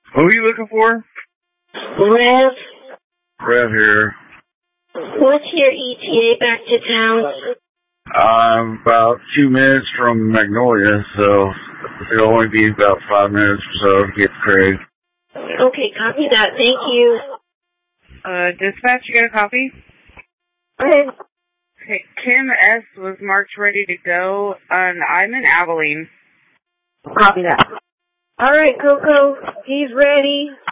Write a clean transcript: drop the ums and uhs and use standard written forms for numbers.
Who are you looking for? Rev. Rev here. What's your ETA back to town? I'm about 2 minutes from Magnolia, so it'll only be about 5 minutes or so to get to Craig. Okay, copy that. Thank you. Dispatch, you got a copy? Okay, Kim S. was marked ready to go, and I'm in Abilene. Copy that. All right, Coco, he's ready.